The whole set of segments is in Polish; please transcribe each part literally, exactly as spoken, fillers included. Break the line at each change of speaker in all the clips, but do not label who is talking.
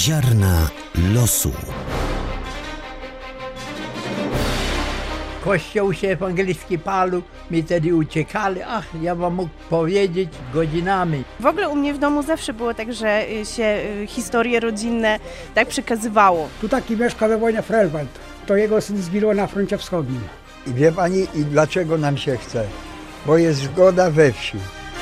Ziarna losu.
Kościół się ewangelicki palił, my wtedy uciekali, ach, ja wam mógł powiedzieć godzinami.
W ogóle u mnie w domu zawsze było tak, że się historie rodzinne tak przekazywało.
Tu taki mieszka we wojnie Frelwald, to jego syn zginął na froncie wschodnim.
I wie pani, i dlaczego nam się chce? Bo jest zgoda we wsi.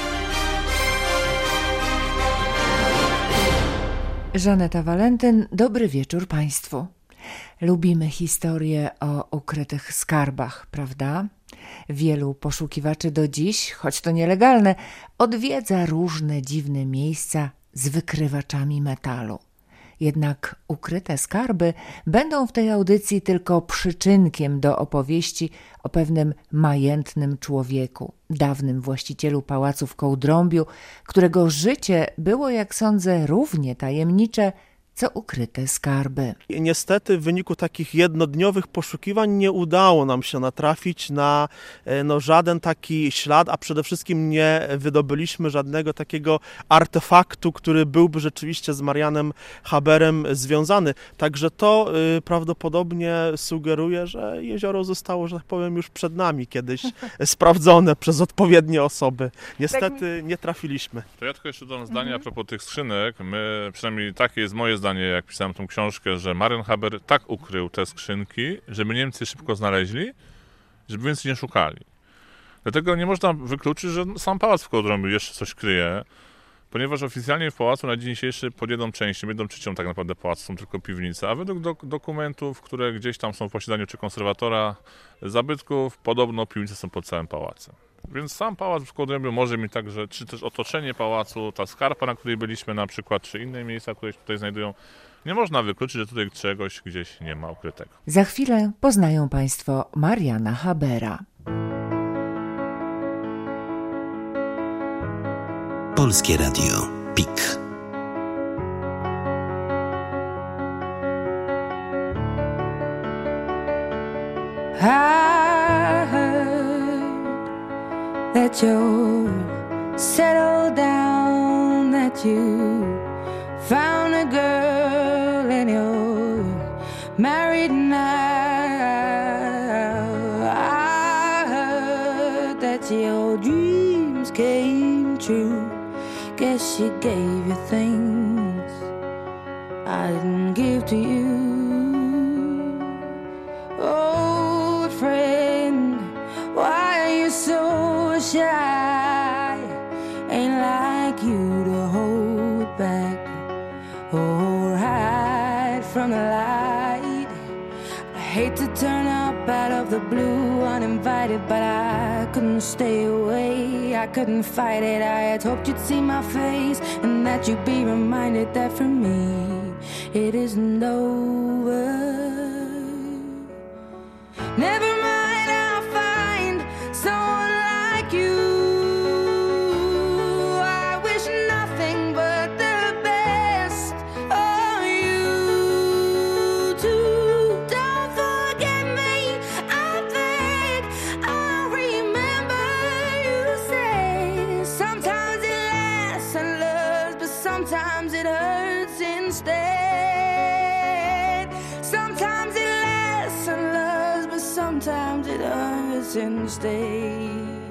Żaneta Walentyn, dobry wieczór Państwu. Lubimy historie o ukrytych skarbach, prawda? Wielu poszukiwaczy do dziś, choć to nielegalne, odwiedza różne dziwne miejsca z wykrywaczami metalu. Jednak ukryte skarby będą w tej audycji tylko przyczynkiem do opowieści o pewnym majętnym człowieku, dawnym właścicielu pałacu w Kołdrąbiu, którego życie było, jak sądzę, równie tajemnicze, co ukryte skarby.
I niestety w wyniku takich jednodniowych poszukiwań nie udało nam się natrafić na no, żaden taki ślad, a przede wszystkim nie wydobyliśmy żadnego takiego artefaktu, który byłby rzeczywiście z Marianem Haberem związany. Także to y, prawdopodobnie sugeruje, że jezioro zostało, że tak powiem, już przed nami kiedyś sprawdzone przez odpowiednie osoby. Niestety nie trafiliśmy.
To ja tylko jeszcze dodam zdanie mhm. a propos tych skrzynek. My, przynajmniej takie jest moje zdanie, jak pisałem tą książkę, że Marian Haber tak ukrył te skrzynki, żeby Niemcy szybko znaleźli, żeby więcej nie szukali. Dlatego nie można wykluczyć, że sam pałac w Kołdrąbiu jeszcze coś kryje, ponieważ oficjalnie w pałacu na dzień dzisiejszy pod jedną częścią, jedną trzecią tak naprawdę pałacu są tylko piwnice, a według do, dokumentów, które gdzieś tam są w posiadaniu czy konserwatora zabytków, podobno piwnice są pod całym pałacem. Więc sam pałac w Kołdrąbiu może mieć także, czy też otoczenie pałacu, ta skarpa, na której byliśmy na przykład, czy inne miejsca, które się tutaj znajdują. Nie można wykluczyć, że tutaj czegoś gdzieś nie ma ukrytego.
Za chwilę poznają Państwo Mariana Habera.
Polskie Radio P I K.
I heard that you settled down, that you found a girl and you're married now. I heard that your dreams came true. Guess she gave you things I didn't give to you. Old friend, why are you so shy? Ain't like you to hold back or hide from the light. I hate to turn up out of the blue uninvited, but I couldn't stay away, I couldn't fight it. I had hoped you'd see my face and that you'd be reminded that for me it isn't over. Never mind, I'll find someone like you. I wish nothing but the best of you too. Don't forget me, I beg. I remember you say sometimes it lasts and loves, but sometimes it hurts instead. Sometimes it lasts and loves, but sometimes it hurts instead.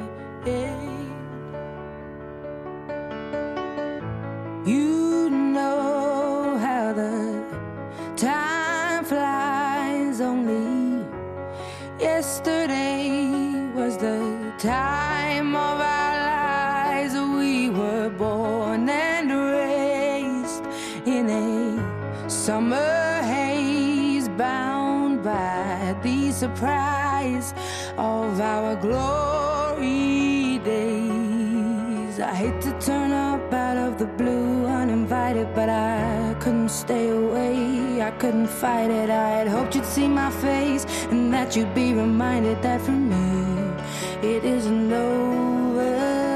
You know how the time flies. Only yesterday was the time of our lives. We were born and raised in a summer haze, bound by the surprise of our glory days. I hate to turn up out of the blue uninvited, but I couldn't stay away, I couldn't fight it. I had hoped you'd see my face and that you'd be reminded that for me it isn't over.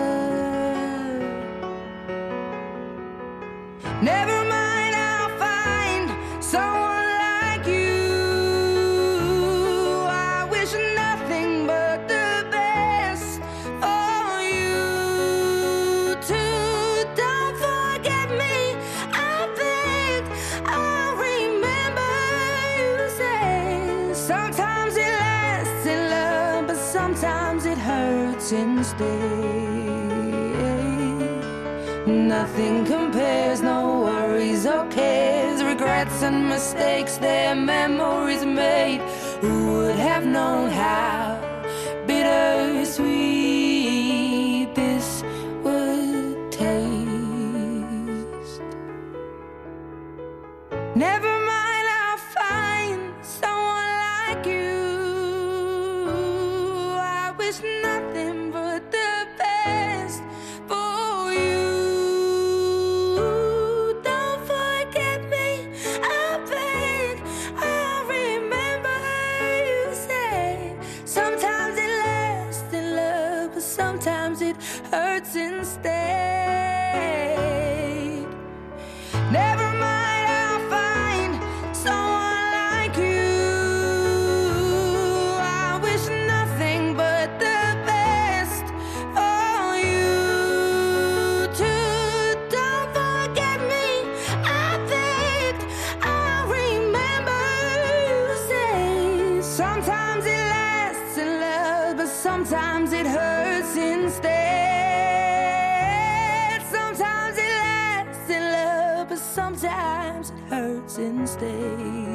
Never mind, I'll find someone like you. I wish nothing but the best for you too. Don't forget me, I beg. I hurts instead. Nothing compares, no worries or cares, regrets and mistakes, their memories made. Who would have known how bittersweet this would taste? Never mind, I'll find someone like you. I wish nothing but the best for you. Don't forget me, I beg. I remember you said sometimes it lasts in love, but sometimes it hurts instead. Never mind, I'll find someone like you. I wish nothing but the best for you too. Don't forget me, I begged. I remember you said sometimes it lasts in love, but sometimes it hurts instead. Sometimes it lasts in love, but sometimes it hurts instead.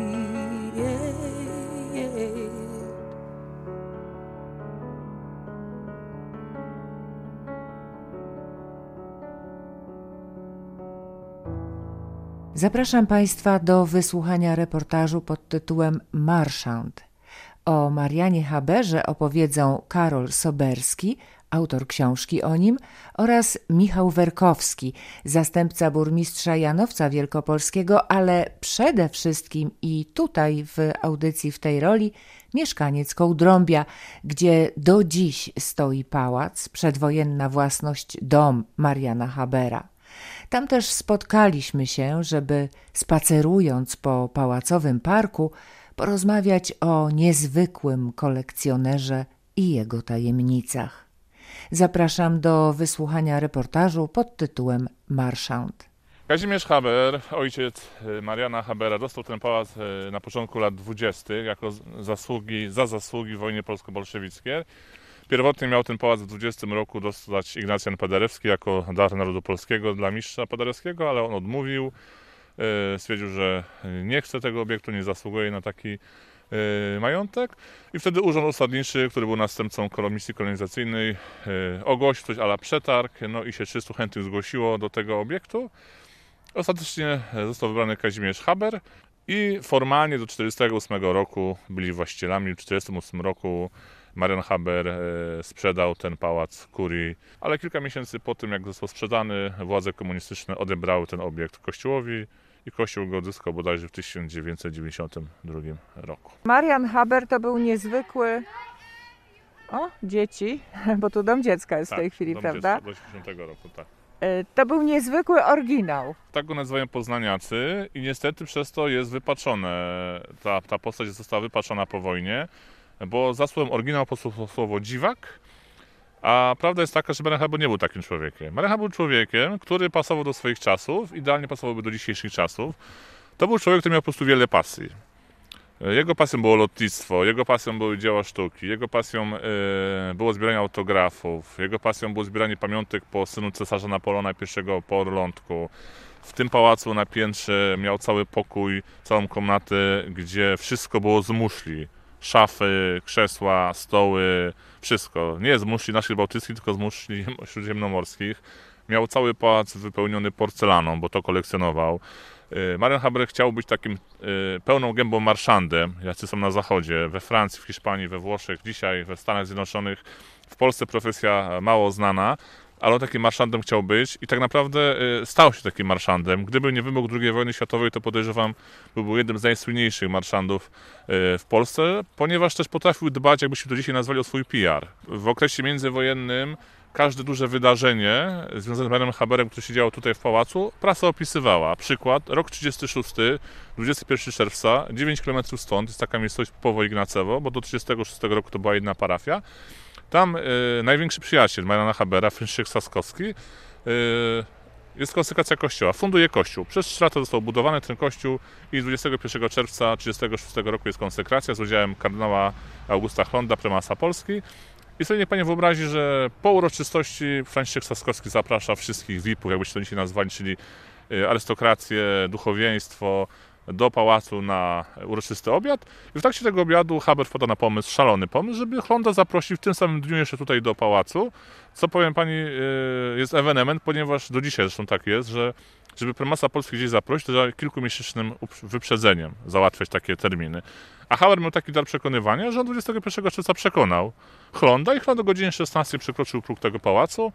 Zapraszam Państwa do wysłuchania reportażu pod tytułem Marszand. O Marianie Haberze opowiedzą Karol Soberski, autor książki o nim, oraz Michał Werkowski, zastępca burmistrza Janowca Wielkopolskiego, ale przede wszystkim i tutaj w audycji w tej roli mieszkaniec Kołdrąbia, gdzie do dziś stoi pałac, przedwojenna własność, dom Mariana Habera. Tam też spotkaliśmy się, żeby spacerując po pałacowym parku porozmawiać o niezwykłym kolekcjonerze i jego tajemnicach. Zapraszam do wysłuchania reportażu pod tytułem Marszand.
Kazimierz Haber, ojciec Mariana Habera, dostał ten pałac na początku lat dwudziestych jako zasługi, za zasługi w wojnie polsko-bolszewickiej. Pierwotnie miał ten pałac w dwudziestym roku dostać Ignacjan Paderewski jako dar narodu polskiego dla mistrza Paderewskiego, ale on odmówił. Stwierdził, że nie chce tego obiektu, nie zasługuje na taki majątek. I wtedy Urząd Osadniczy, który był następcą komisji kolonizacyjnej, ogłosił coś a la przetarg, no i się trzystu chętnych zgłosiło do tego obiektu. Ostatecznie został wybrany Kazimierz Haber i formalnie do czterdziestego ósmego roku byli właścicielami. W czterdziestym ósmym roku Marian Haber sprzedał ten pałac kurii, ale kilka miesięcy po tym, jak został sprzedany, władze komunistyczne odebrały ten obiekt Kościołowi i Kościół go odzyskał bodajże w tysiąc dziewięćset dziewięćdziesiątym drugim roku.
Marian Haber to był niezwykły... O, dzieci, bo tu dom dziecka jest
tak,
w tej chwili,
dom
prawda?
Dziecka, do osiemdziesiątego roku, tak.
To był niezwykły oryginał.
Tak go nazywają poznaniacy i niestety przez to jest wypaczone. Ta, ta postać została wypaczona po wojnie, bo za słowem oryginał po słowo dziwak, a prawda jest taka, że Marian Haber nie był takim człowiekiem. Marian Haber był człowiekiem, który pasował do swoich czasów, idealnie pasowałby do dzisiejszych czasów. To był człowiek, który miał po prostu wiele pasji. Jego pasją było lotnictwo, jego pasją były dzieła sztuki, jego pasją y, było zbieranie autografów, jego pasją było zbieranie pamiątek po synu cesarza Napoleona pierwszego po Orlątku. W tym pałacu na piętrze miał cały pokój, całą komnatę, gdzie wszystko było z muszli. Szafy, krzesła, stoły, wszystko. Nie z muszli naszych bałtyckich, tylko z muszli śródziemnomorskich. Miał cały pałac wypełniony porcelaną, bo to kolekcjonował. Marian Haber chciał być takim pełną gębą marszandem, jacy są na zachodzie, we Francji, w Hiszpanii, we Włoszech, dzisiaj we Stanach Zjednoczonych. W Polsce profesja mało znana, ale on takim marszandem chciał być i tak naprawdę stał się takim marszandem. Gdyby nie wybuch drugiej wojny światowej, to podejrzewam, byłby jednym z najsłynniejszych marszandów w Polsce, ponieważ też potrafił dbać, jakbyśmy to dzisiaj nazwali, o swój P R. W okresie międzywojennym każde duże wydarzenie związane z Marianem Haberem, które się działo tutaj w pałacu, prasa opisywała. Przykład, rok trzydziesty szósty, dwudziestego pierwszego czerwca, dziewięć kilometrów stąd, jest taka miejscowość Popowo Ignacewo, bo do trzydziestego szóstego roku to była jedna parafia. Tam y, największy przyjaciel Mariana Habera, Franciszek Saskowski, y, jest konsekracja kościoła, funduje kościół. Przez trzy lata został budowany ten kościół i dwudziestego pierwszego czerwca trzydziestego szóstego roku jest konsekracja z udziałem kardynała Augusta Chlonda, prymasa Polski. I sobie niech pani wyobrazi, że po uroczystości Franciszek Trzaskowski zaprasza wszystkich V I P-ów, jakbyście to dzisiaj nazwali, czyli arystokrację, duchowieństwo, do pałacu na uroczysty obiad. I w trakcie tego obiadu Haber wpada na pomysł, szalony pomysł, żeby Hlonda zaprosić w tym samym dniu jeszcze tutaj do pałacu, co powiem pani jest ewenement, ponieważ do dzisiaj zresztą tak jest, że żeby prymasa Polski gdzieś zaprosić, to trzeba kilkumiesięcznym wyprzedzeniem załatwiać takie terminy. A Haber miał taki dar przekonywania, że on dwudziestego pierwszego czerwca przekonał Hlonda i Hlonda o godzinie szesnastej przekroczył próg tego pałacu,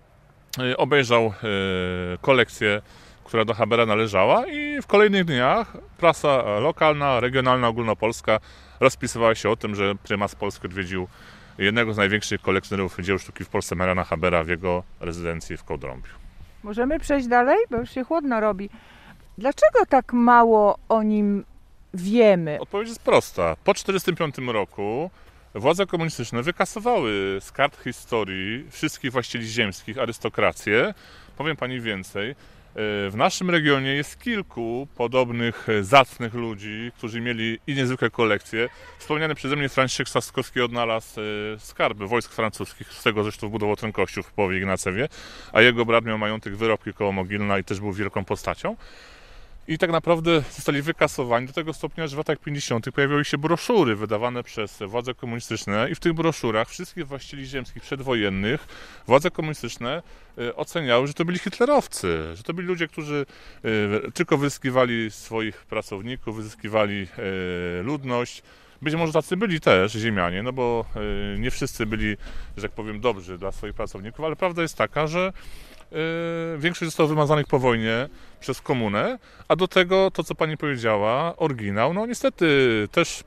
obejrzał kolekcję, która do Habera należała, i w kolejnych dniach prasa lokalna, regionalna, ogólnopolska rozpisywała się o tym, że prymas Polski odwiedził jednego z największych kolekcjonerów dzieł sztuki w Polsce, Mariana Habera, w jego rezydencji w Kołdrąbiu.
Możemy przejść dalej, bo już się chłodno robi. Dlaczego tak mało o nim wiemy?
Odpowiedź jest prosta. Po tysiąc dziewięćset czterdziestym piątym roku władze komunistyczne wykasowały z kart historii wszystkich właścicieli ziemskich arystokrację. Powiem pani więcej. W naszym regionie jest kilku podobnych zacnych ludzi, którzy mieli i niezwykłe kolekcje. Wspomniany przeze mnie Franciszek Trzaskowski odnalazł skarby wojsk francuskich, z tego zresztą wbudował ten kościół w Połowie Ignacewie, a jego brat miał majątek wyrobki koło Mogilna i też był wielką postacią. I tak naprawdę zostali wykasowani do tego stopnia, że w latach pięćdziesiątych pojawiły się broszury wydawane przez władze komunistyczne i w tych broszurach wszystkich właścicieli ziemskich przedwojennych władze komunistyczne oceniały, że to byli hitlerowcy, że to byli ludzie, którzy tylko wyzyskiwali swoich pracowników, wyzyskiwali ludność. Być może tacy byli też ziemianie, no bo nie wszyscy byli, że tak powiem, dobrzy dla swoich pracowników, ale prawda jest taka, że większość została wymazanych po wojnie przez komunę, a do tego to, co pani powiedziała, oryginał, no niestety też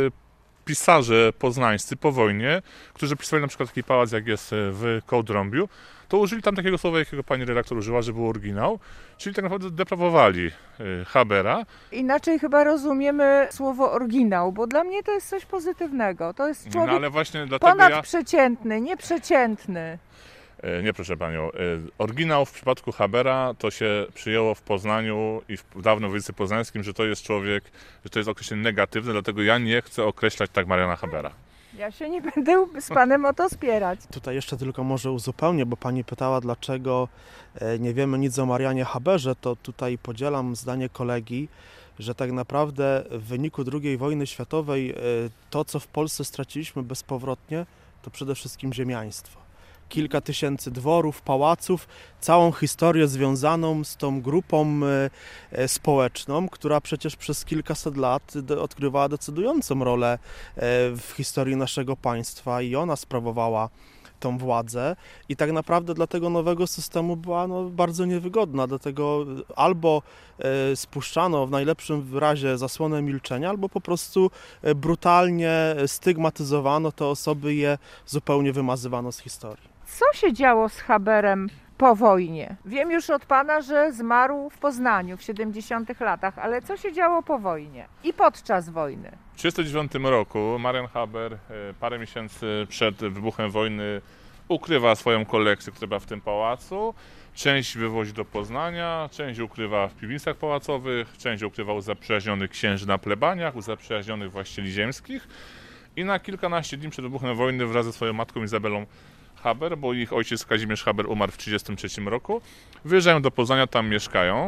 pisarze poznańscy po wojnie, którzy pisali na przykład taki pałac, jak jest w Kołdrąbiu, to użyli tam takiego słowa, jakiego pani redaktor użyła, że był oryginał, czyli tak naprawdę deprawowali Habera.
Inaczej chyba rozumiemy słowo oryginał, bo dla mnie to jest coś pozytywnego. To jest człowiek
no, ale właśnie dlatego
ponadprzeciętny, ja... nieprzeciętny.
Nie, proszę panią. Oryginał w przypadku Habera to się przyjęło w Poznaniu i w dawnym województwie poznańskim, że to jest człowiek, że to jest określenie negatywne, dlatego ja nie chcę określać tak Mariana Habera.
Ja się nie będę z panem o to spierać.
Tutaj jeszcze tylko może uzupełnię, bo pani pytała, dlaczego nie wiemy nic o Marianie Haberze, to tutaj podzielam zdanie kolegi, że tak naprawdę w wyniku drugiej wojny światowej to, co w Polsce straciliśmy bezpowrotnie, to przede wszystkim ziemiaństwo. Kilka tysięcy dworów, pałaców, całą historię związaną z tą grupą społeczną, która przecież przez kilkaset lat odgrywała decydującą rolę w historii naszego państwa i ona sprawowała tą władzę i tak naprawdę dla tego nowego systemu była no, bardzo niewygodna, dlatego albo e, spuszczano w najlepszym razie zasłonę milczenia, albo po prostu e, brutalnie stygmatyzowano te osoby i je zupełnie wymazywano z historii.
Co się działo z Haberem po wojnie? Wiem już od pana, że zmarł w Poznaniu w siedemdziesiątych latach, ale co się działo po wojnie i podczas wojny?
W tysiąc dziewięćset trzydziestym dziewiątym roku Marian Haber parę miesięcy przed wybuchem wojny ukrywa swoją kolekcję, która była w tym pałacu. Część wywozi do Poznania, część ukrywa w piwnicach pałacowych, część ukrywa u zaprzyjaźnionych księży na plebaniach, u zaprzyjaźnionych właścicieli ziemskich. I na kilkanaście dni przed wybuchem wojny wraz ze swoją matką Izabelą Haber, bo ich ojciec Kazimierz Haber umarł w tysiąc dziewięćset trzydziestym trzecim roku. Wyjeżdżają do Poznania, tam mieszkają.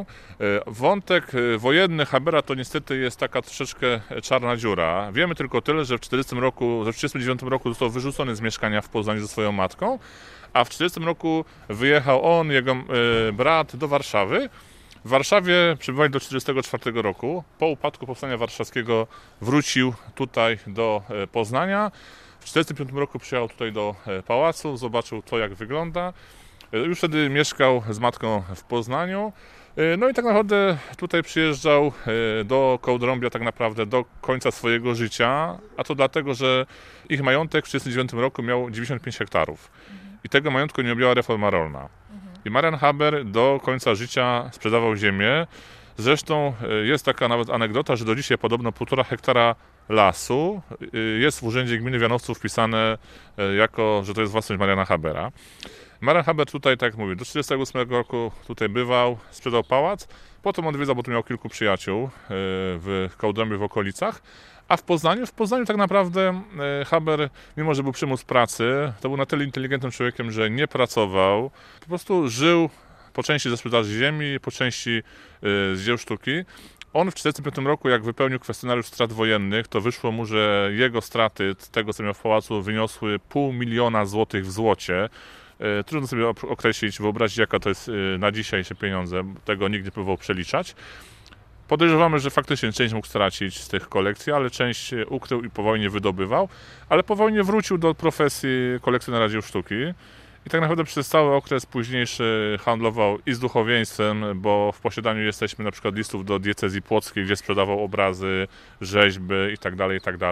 Wątek wojenny Habera to niestety jest taka troszeczkę czarna dziura. Wiemy tylko tyle, że w czterdziestym roku, że w tysiąc dziewięćset trzydziestym dziewiątym roku został wyrzucony z mieszkania w Poznaniu ze swoją matką, a w tysiąc dziewięćset czterdziestym roku wyjechał on, jego brat do Warszawy. W Warszawie przebywali do tysiąc dziewięćset czterdziestego czwartego roku. Po upadku Powstania Warszawskiego wrócił tutaj do Poznania. W tysiąc dziewięćset czterdziestym piątym roku przyjechał tutaj do pałacu, zobaczył to, jak wygląda. Już wtedy mieszkał z matką w Poznaniu. No i tak naprawdę tutaj przyjeżdżał do Kołdrąbia tak naprawdę do końca swojego życia, a to dlatego, że ich majątek w tysiąc dziewięćset trzydziestym dziewiątym roku miał dziewięćdziesiąt pięć hektarów i tego majątku nie objęła reforma rolna. I Marian Haber do końca życia sprzedawał ziemię. Zresztą jest taka nawet anegdota, że do dzisiaj podobno półtora hektara lasu jest w Urzędzie Gminy Wianowców wpisane jako, że to jest własność Mariana Habera. Marian Haber tutaj, tak jak mówię, do tysiąc dziewięćset trzydziestego ósmego roku tutaj bywał, sprzedał pałac. Po tysiąc dziewięćset Potem odwiedzał, bo tu miał kilku przyjaciół w Kołdębie, w okolicach. A w Poznaniu? W Poznaniu tak naprawdę Haber, mimo że był przymus pracy, to był na tyle inteligentnym człowiekiem, że nie pracował. Po prostu żył po części ze sprzedaży ziemi, po części z dzieł sztuki. On w tysiąc dziewięćset czterdziestym piątym roku, jak wypełnił kwestionariusz strat wojennych, to wyszło mu, że jego straty tego, co miał w pałacu, wyniosły pół miliona złotych w złocie. Trudno sobie określić, wyobrazić, jaka to jest na dzisiejsze pieniądze. Tego nikt nie próbował przeliczać. Podejrzewamy, że faktycznie część mógł stracić z tych kolekcji, ale część ukrył i po wojnie wydobywał. Ale po wojnie wrócił do profesji kolekcjonera dzieł sztuki. I tak naprawdę przez cały okres późniejszy handlował i z duchowieństwem, bo w posiadaniu jesteśmy na przykład listów do diecezji płockiej, gdzie sprzedawał obrazy, rzeźby itd., itd.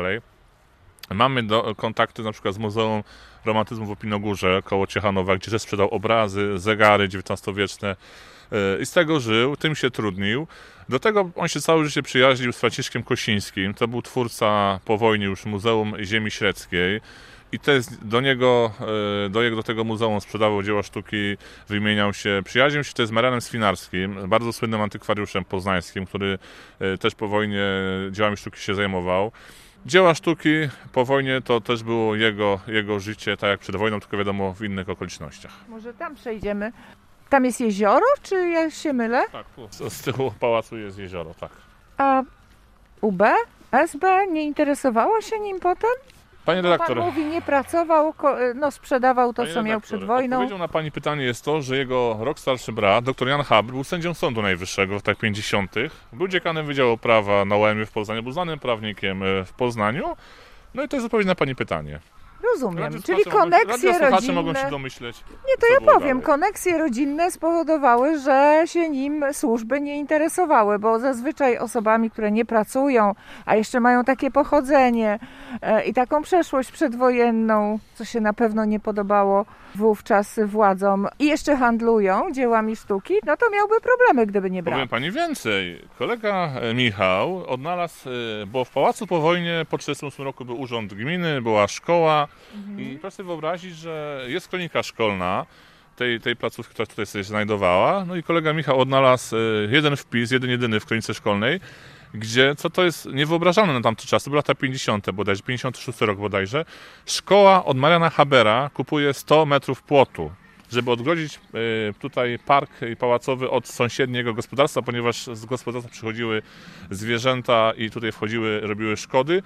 Mamy do, kontakty na przykład z Muzeum Romantyzmu w Opinogórze koło Ciechanowa, gdzie też sprzedał obrazy, zegary dziewiętnastowieczne i z tego żył, tym się trudnił. Do tego on się całe życie przyjaźnił z Franciszkiem Kosińskim, to był twórca po wojnie już Muzeum Ziemi Średzkiej. I też do niego, do, jego, do tego muzeum sprzedawał dzieła sztuki, wymieniał się, przyjaźnił się też z Marianem Swinarskim, bardzo słynnym antykwariuszem poznańskim, który też po wojnie dziełami sztuki się zajmował. Dzieła sztuki po wojnie to też było jego, jego życie, tak jak przed wojną, tylko wiadomo w innych okolicznościach.
Może tam przejdziemy. Tam jest jezioro, czy ja się mylę?
Tak, tu z tyłu pałacu jest jezioro, tak.
A U B, S B nie interesowało się nim potem?
Panie redaktor,
Pan mówi, nie pracował, no sprzedawał to,
Panie
co miał
redaktor,
przed wojną.
Odpowiedzią na pani pytanie jest to, że jego rok starszy brat, dr Jan Haber, był sędzią Sądu Najwyższego w latach pięćdziesiątych. Był dziekanem Wydziału Prawa na U A M w Poznaniu, był znanym prawnikiem w Poznaniu. No i to jest odpowiedź na pani pytanie.
Rozumiem, czyli koneksje rodzinne...
mogą się domyśleć.
Nie, to ja powiem, dalej. Koneksje rodzinne spowodowały, że się nim służby nie interesowały, bo zazwyczaj osobami, które nie pracują, a jeszcze mają takie pochodzenie e, i taką przeszłość przedwojenną, co się na pewno nie podobało wówczas władzom, i jeszcze handlują dziełami sztuki, no to miałby problemy, gdyby nie brał.
Powiem pani więcej. Kolega Michał odnalazł, bo w pałacu po wojnie po tysiąc dziewięćset trzydziestym ósmym roku był urząd gminy, była szkoła. Mhm. I proszę sobie wyobrazić, że jest kronika szkolna tej, tej placówki, która tutaj się znajdowała. No i kolega Michał odnalazł jeden wpis, jeden jedyny w kronice szkolnej, gdzie, co to jest niewyobrażalne na tamte czasy, były lata pięćdziesiąte bodajże, pięćdziesiąty szósty rok bodajże, szkoła od Mariana Habera kupuje sto metrów płotu, żeby odgrodzić tutaj park pałacowy od sąsiedniego gospodarstwa, ponieważ z gospodarstwa przychodziły zwierzęta i tutaj wchodziły, robiły szkody.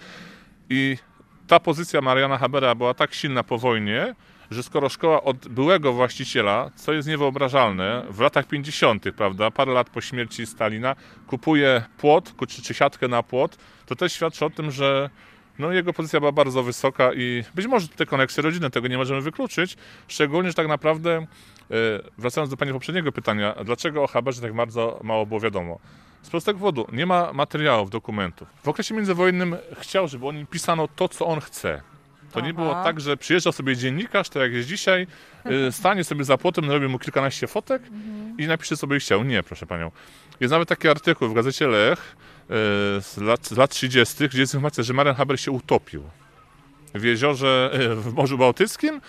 I ta pozycja Mariana Habera była tak silna po wojnie, że skoro szkoła od byłego właściciela, co jest niewyobrażalne, w latach pięćdziesiątych, prawda, parę lat po śmierci Stalina, kupuje płot, czy, czy siatkę na płot, to też świadczy o tym, że no, jego pozycja była bardzo wysoka i być może te koneksje rodzinne, tego nie możemy wykluczyć, szczególnie, że tak naprawdę, wracając do pani poprzedniego pytania, dlaczego o Haberze tak bardzo mało było wiadomo? Z prostego powodu, nie ma materiałów, dokumentów. W okresie międzywojennym chciał, żeby o nim pisano to, co on chce. To Aha. nie było tak, że przyjeżdżał sobie dziennikarz, tak jak jest dzisiaj, stanie sobie za płotem, robi mu kilkanaście fotek mhm. i napisze sobie chciał. Nie, proszę panią. Jest nawet taki artykuł w gazecie Lech z lat, z lat trzydziestych, gdzie jest informacja, że Marian Haber się utopił w jeziorze, w Morzu Bałtyckim,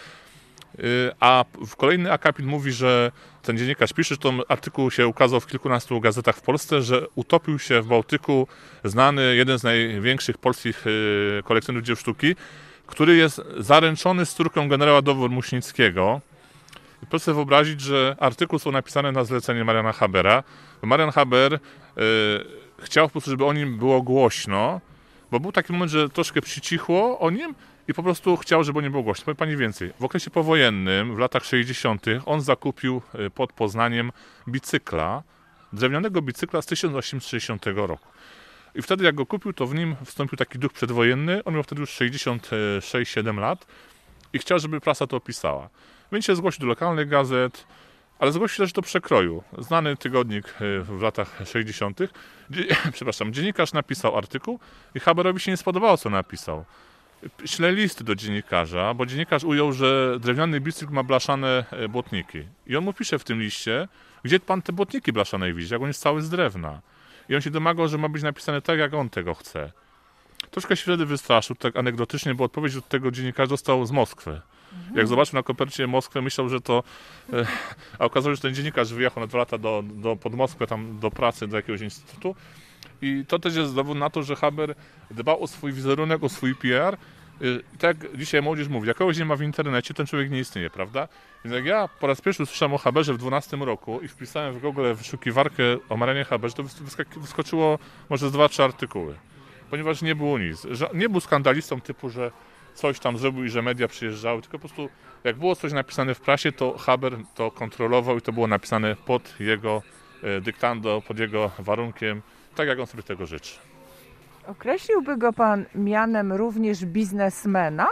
a w kolejny akapit mówi, że ten dziennikarz pisze, że ten artykuł się ukazał w kilkunastu gazetach w Polsce, że utopił się w Bałtyku znany, jeden z największych polskich kolekcjonerów dzieł sztuki, który jest zaręczony z córką generała Dowbor-Muśnickiego. Proszę sobie wyobrazić, że artykuł są napisane na zlecenie Mariana Habera. Marian Haber y, chciał po prostu, żeby o nim było głośno, bo był taki moment, że troszkę przycichło o nim i po prostu chciał, żeby o nim było głośno. Powiem pani więcej. W okresie powojennym, w latach sześćdziesiątych, on zakupił pod Poznaniem bicykla, drewnianego bicykla z tysiąc osiemset sześćdziesiątego roku. I wtedy jak go kupił, to w nim wstąpił taki duch przedwojenny. On miał wtedy już sześćdziesiąt sześć siedem lat i chciał, żeby prasa to opisała. Więc się zgłosił do lokalnych gazet, ale zgłosił też do Przekroju. Znany tygodnik w latach sześćdziesiątych. Przepraszam, dziennikarz napisał artykuł i Haberowi się nie spodobało, co napisał. Śle listy do dziennikarza, bo dziennikarz ujął, że drewniany bicykl ma blaszane błotniki. I on mu pisze w tym liście, gdzie pan te błotniki blaszane widzi, jak on jest cały z drewna. I on się domagał, że ma być napisane tak, jak on tego chce. Troszkę się wtedy wystraszył, tak anegdotycznie, bo odpowiedź od tego dziennikarza dostał z Moskwy. Jak zobaczył na kopercie Moskwę, myślał, że to... E, a okazało się, że ten dziennikarz wyjechał na dwa lata do, do, pod Moskwę, tam do pracy, do jakiegoś instytutu. I to też jest dowód na to, że Haber dbał o swój wizerunek, o swój P R. I tak jak dzisiaj młodzież mówi, jak kogoś nie ma w internecie, ten człowiek nie istnieje, prawda? Więc jak ja po raz pierwszy usłyszałem o Haberze w dwunastym roku i wpisałem w Google wyszukiwarkę o Marianie Haberze, to wyskoczyło może z dwa, trzy artykuły. Ponieważ nie było nic. Nie był skandalistą typu, że coś tam zrobił i że media przyjeżdżały, tylko po prostu jak było coś napisane w prasie, to Haber to kontrolował i to było napisane pod jego dyktando, pod jego warunkiem, tak jak on sobie tego życzy.
Określiłby go pan mianem również biznesmena?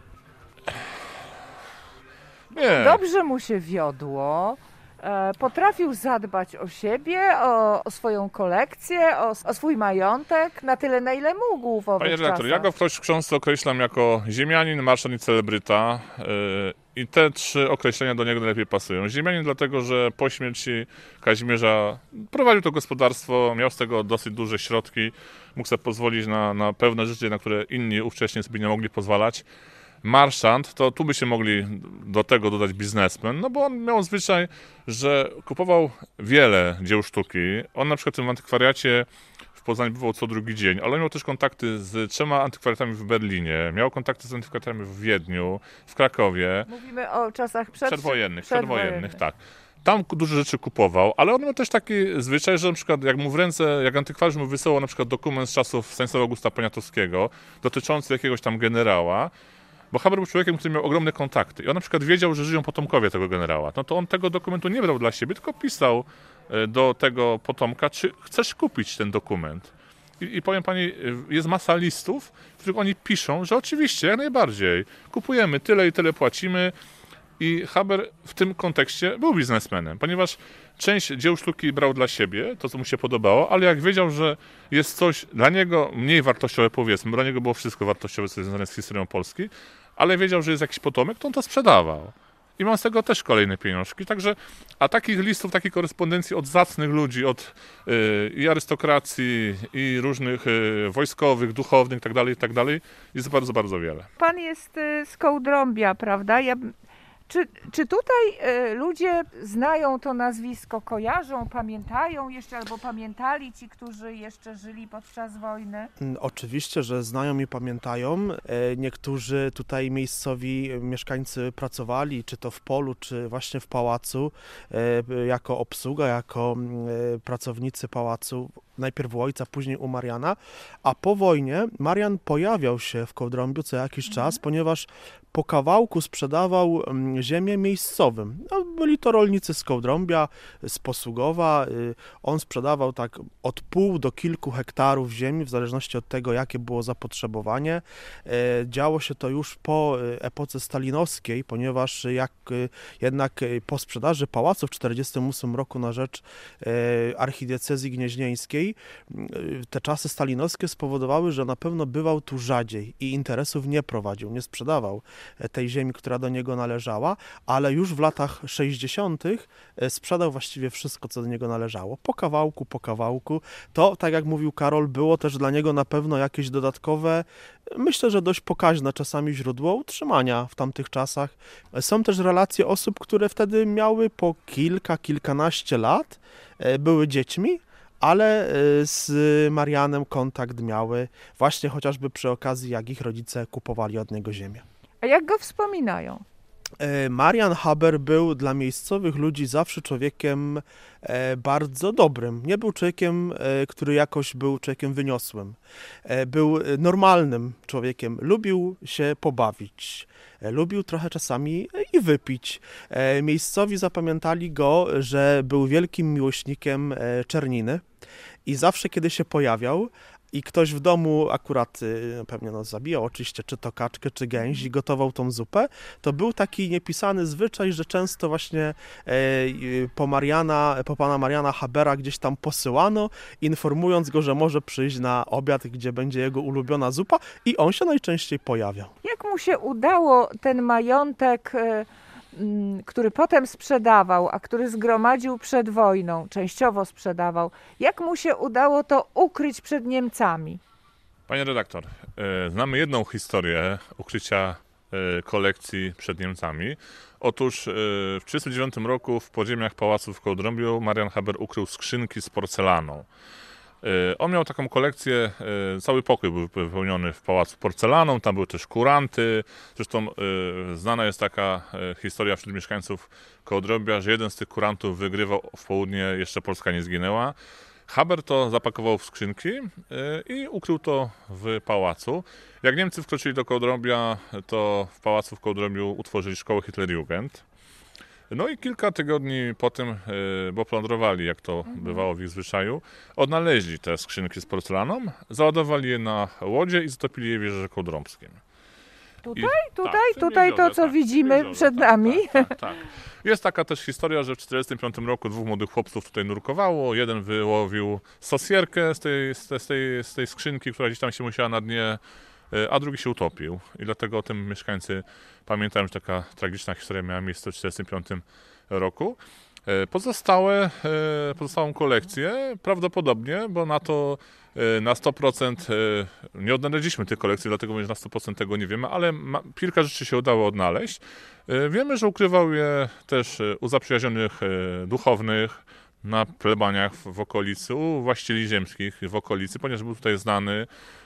Nie.
Dobrze mu się wiodło, e, potrafił zadbać o siebie, o, o swoją kolekcję, o, o swój majątek, na tyle, na ile mógł w owych
Panie redaktor,
czasach.
ja go w książce określam jako ziemianin, marszan i celebryta. Yy, I te trzy określenia do niego najlepiej pasują. Ziemianin dlatego, że po śmierci Kazimierza prowadził to gospodarstwo, miał z tego dosyć duże środki, mógł sobie pozwolić na, na pewne życie, na które inni ówcześnie sobie nie mogli pozwalać. Marszant, to tu by się mogli do tego dodać biznesmen, no bo on miał zwyczaj, że kupował wiele dzieł sztuki. On na przykład w tym antykwariacie w Poznaniu bywał co drugi dzień, ale on miał też kontakty z trzema antykwariatami w Berlinie, miał kontakty z antykwariatami w Wiedniu, w Krakowie.
Mówimy o czasach przed...
przedwojennych,
przedwojennych,
przedwojennych, tak. Tam dużo rzeczy kupował, ale on miał też taki zwyczaj, że na przykład jak mu w ręce, jak antykwariusz mu wysyłał na przykład dokument z czasów Stanisława Augusta Poniatowskiego dotyczący jakiegoś tam generała, bo Haber był człowiekiem, który miał ogromne kontakty i on na przykład wiedział, że żyją potomkowie tego generała. No to on tego dokumentu nie brał dla siebie, tylko pisał do tego potomka, czy chcesz kupić ten dokument. I, i powiem pani, jest masa listów, w których oni piszą, że oczywiście, jak najbardziej, kupujemy tyle i tyle płacimy. I Haber w tym kontekście był biznesmenem, ponieważ część dzieł sztuki brał dla siebie, to co mu się podobało, ale jak wiedział, że jest coś dla niego mniej wartościowe, powiedzmy, bo dla niego było wszystko wartościowe, co jest związane z historią Polski, ale wiedział, że jest jakiś potomek, to on to sprzedawał. I mam z tego też kolejne pieniążki. Także, a takich listów, takiej korespondencji od zacnych ludzi, od y, i arystokracji, i różnych y, wojskowych, duchownych itd., itd. jest bardzo, bardzo wiele.
Pan jest y, z Kołdrąbia, prawda? Ja... Czy, czy tutaj y, ludzie znają to nazwisko, kojarzą, pamiętają jeszcze, albo pamiętali ci, którzy jeszcze żyli podczas wojny?
Oczywiście, że znają i pamiętają. Niektórzy tutaj miejscowi mieszkańcy pracowali, czy to w polu, czy właśnie w pałacu, jako obsługa, jako pracownicy pałacu. Najpierw u ojca, później u Mariana, a po wojnie Marian pojawiał się w Kołdrąbiu co jakiś mhm. czas, ponieważ po kawałku sprzedawał ziemię miejscowym. No, byli to rolnicy z Kołdrąbia, z Posługowa. On sprzedawał tak od pół do kilku hektarów ziemi, w zależności od tego, jakie było zapotrzebowanie. Działo się to już po epoce stalinowskiej, ponieważ jak jednak po sprzedaży pałacu w tysiąc dziewięćset czterdziestym ósmym roku na rzecz archidiecezji gnieźnieńskiej, te czasy stalinowskie spowodowały, że na pewno bywał tu rzadziej i interesów nie prowadził, nie sprzedawał tej ziemi, która do niego należała, ale już w latach sześćdziesiątych sprzedał właściwie wszystko, co do niego należało. Po kawałku, po kawałku. To, tak jak mówił Karol, było też dla niego na pewno jakieś dodatkowe, myślę, że dość pokaźne czasami źródło utrzymania w tamtych czasach. Są też relacje osób, które wtedy miały po kilka, kilkanaście lat, były dziećmi, ale z Marianem kontakt miały właśnie chociażby przy okazji, jak ich rodzice kupowali od niego ziemię.
A jak go wspominają?
Marian Haber był dla miejscowych ludzi zawsze człowiekiem bardzo dobrym. Nie był człowiekiem, który jakoś był człowiekiem wyniosłym. Był normalnym człowiekiem. Lubił się pobawić. Lubił trochę czasami i wypić. Miejscowi zapamiętali go, że był wielkim miłośnikiem czerniny i zawsze, kiedy się pojawiał, i ktoś w domu akurat pewnie no, zabijał oczywiście czy to kaczkę, czy gęś i gotował tą zupę, to był taki niepisany zwyczaj, że często właśnie e, po Mariana, po pana Mariana Habera gdzieś tam posyłano, informując go, że może przyjść na obiad, gdzie będzie jego ulubiona zupa i on się najczęściej pojawiał.
Jak mu się udało ten majątek, który potem sprzedawał, a który zgromadził przed wojną, częściowo sprzedawał, jak mu się udało to ukryć przed Niemcami?
Panie redaktor, znamy jedną historię ukrycia kolekcji przed Niemcami. Otóż w tysiąc dziewięćset trzydziestym dziewiątym roku w podziemiach pałacu w Kołdrąbiu Marian Haber ukrył skrzynki z porcelaną. On miał taką kolekcję, cały pokój był wypełniony w pałacu porcelaną, tam były też kuranty. Zresztą znana jest taka historia wśród mieszkańców Kołdrąbia, że jeden z tych kurantów wygrywał w południe Jeszcze Polska nie zginęła. Haber to zapakował w skrzynki i ukrył to w pałacu. Jak Niemcy wkroczyli do Kołdrąbia, to w pałacu w Kołdrąbiu utworzyli szkołę Hitlerjugend. No i kilka tygodni po tym, bo plądrowali, jak to bywało w ich zwyczaju, odnaleźli te skrzynki z porcelaną, załadowali je na łodzie i zatopili je w jeziorze Kołdrąbskim.
Tutaj,
I,
tutaj,
tak,
tutaj
jeziorze,
to, co
tak,
widzimy
jeziorze,
przed
tak,
nami.
Tak, tak, tak. Jest taka też historia, że w tysiąc dziewięćset czterdziestym piątym roku dwóch młodych chłopców tutaj nurkowało. Jeden wyłowił sosierkę z tej, z tej, z tej, z tej skrzynki, która gdzieś tam się musiała na dnie, a drugi się utopił. I dlatego o tym mieszkańcy pamiętają, że taka tragiczna historia miała miejsce w tysiąc dziewięćset czterdziestym piątym roku. Pozostałe, pozostałą kolekcję prawdopodobnie, bo na to na sto procent nie odnaleźliśmy tych kolekcji, dlatego że na sto procent tego nie wiemy, ale ma, kilka rzeczy się udało odnaleźć. Wiemy, że ukrywał je też u zaprzyjaźnionych duchownych na plebaniach w okolicy, u właścicieli ziemskich w okolicy, ponieważ był tutaj znany,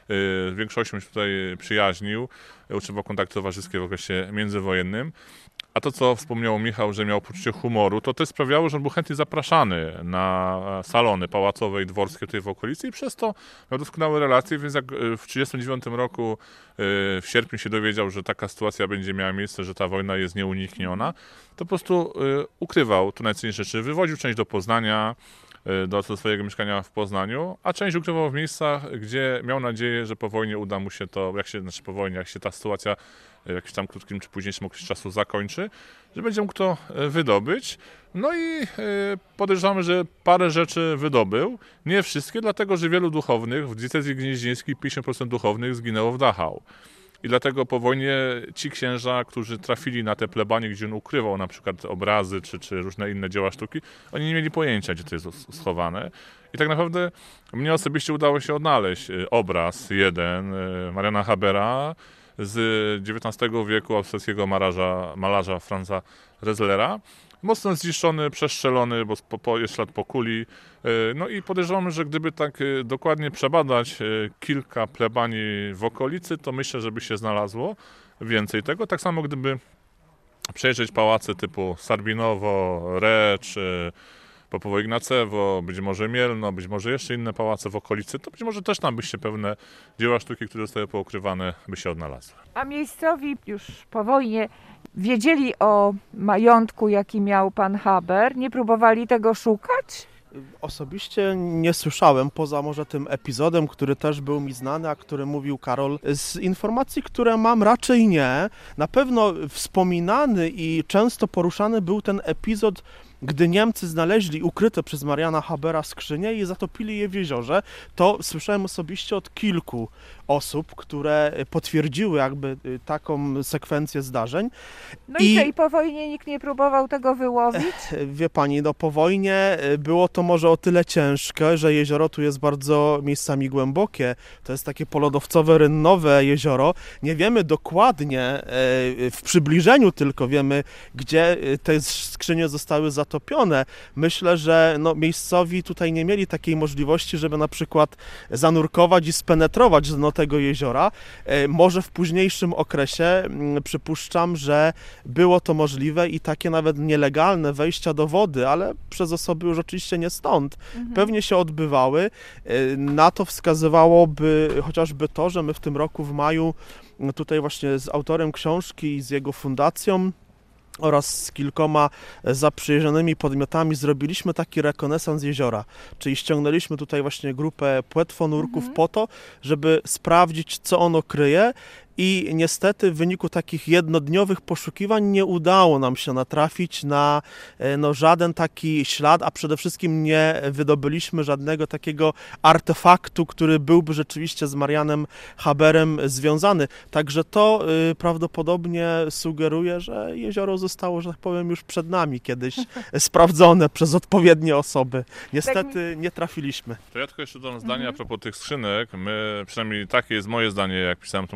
z większością się tutaj przyjaźnił, utrzymywał kontakty towarzyskie w okresie międzywojennym. A to, co wspomniał Michał, że miał poczucie humoru, to też sprawiało, że on był chętnie zapraszany na salony pałacowe i dworskie tutaj w okolicy i przez to miał doskonałe relacje, więc jak w tysiąc dziewięćset trzydziestym dziewiątym roku w sierpniu się dowiedział, że taka sytuacja będzie miała miejsce, że ta wojna jest nieunikniona, to po prostu ukrywał tu najcenniejsze rzeczy, wywoził część do Poznania, do swojego mieszkania w Poznaniu, a część ukrywał w miejscach, gdzie miał nadzieję, że po wojnie uda mu się to, jak się, znaczy po wojnie, jak się ta sytuacja w jakimś tam krótkim czy późniejszym okresie czasu zakończy, że będzie mógł to wydobyć. No i podejrzewamy, że parę rzeczy wydobył. Nie wszystkie, dlatego że wielu duchownych w diecezji gnieźnieńskiej, pięćdziesiąt procent duchownych zginęło w Dachau. I dlatego po wojnie ci księża, którzy trafili na te plebanie, gdzie on ukrywał na przykład obrazy czy, czy różne inne dzieła sztuki, oni nie mieli pojęcia, gdzie to jest schowane. I tak naprawdę mnie osobiście udało się odnaleźć obraz jeden Mariana Habera z dziewiętnastego wieku austriackiego malarza, malarza Franza Reslera. Mocno zniszczony, przestrzelony, bo po, po, jest ślad po kuli. No i podejrzewamy, że gdyby tak dokładnie przebadać kilka plebanii w okolicy, to myślę, że by się znalazło więcej tego. Tak samo gdyby przejrzeć pałace typu Sarbinowo, Recz, Popowo Ignacewo, być może Mielno, być może jeszcze inne pałace w okolicy, to być może też tam by się pewne dzieła sztuki, które zostały poukrywane, by się odnalazły.
A miejscowi już po wojnie wiedzieli o majątku, jaki miał pan Haber? Nie próbowali tego szukać?
Osobiście nie słyszałem, poza może tym epizodem, który też był mi znany, a który mówił Karol. Z informacji, które mam, raczej nie. Na pewno wspominany i często poruszany był ten epizod, gdy Niemcy znaleźli ukryte przez Mariana Habera skrzynie i zatopili je w jeziorze. To słyszałem osobiście od kilku osób, które potwierdziły jakby taką sekwencję zdarzeń.
No i, i co, i po wojnie nikt nie próbował tego wyłowić?
Wie pani, no po wojnie było to może o tyle ciężkie, że jezioro tu jest bardzo miejscami głębokie. To jest takie polodowcowe, rynnowe jezioro. Nie wiemy dokładnie, w przybliżeniu tylko wiemy, gdzie te skrzynie zostały zatopione. Myślę, że no, miejscowi tutaj nie mieli takiej możliwości, żeby na przykład zanurkować i spenetrować dno tego jeziora. Może w późniejszym okresie przypuszczam, że było to możliwe i takie nawet nielegalne wejścia do wody, ale przez osoby już oczywiście nie stąd, mhm. pewnie się odbywały. Na to wskazywałoby chociażby to, że my w tym roku w maju tutaj właśnie z autorem książki i z jego fundacją oraz z kilkoma zaprzyjaźnionymi podmiotami zrobiliśmy taki rekonesans jeziora, czyli ściągnęliśmy tutaj właśnie grupę płetwonurków mhm. po to, żeby sprawdzić, co ono kryje. I niestety w wyniku takich jednodniowych poszukiwań nie udało nam się natrafić na no, żaden taki ślad, a przede wszystkim nie wydobyliśmy żadnego takiego artefaktu, który byłby rzeczywiście z Marianem Haberem związany. Także to y, prawdopodobnie sugeruje, że jezioro zostało, że tak powiem, już przed nami kiedyś sprawdzone przez odpowiednie osoby. Niestety nie trafiliśmy.
To ja tylko jeszcze dodam zdanie a propos tych skrzynek. My, przynajmniej takie jest moje zdanie, jak pisałem tą książkę,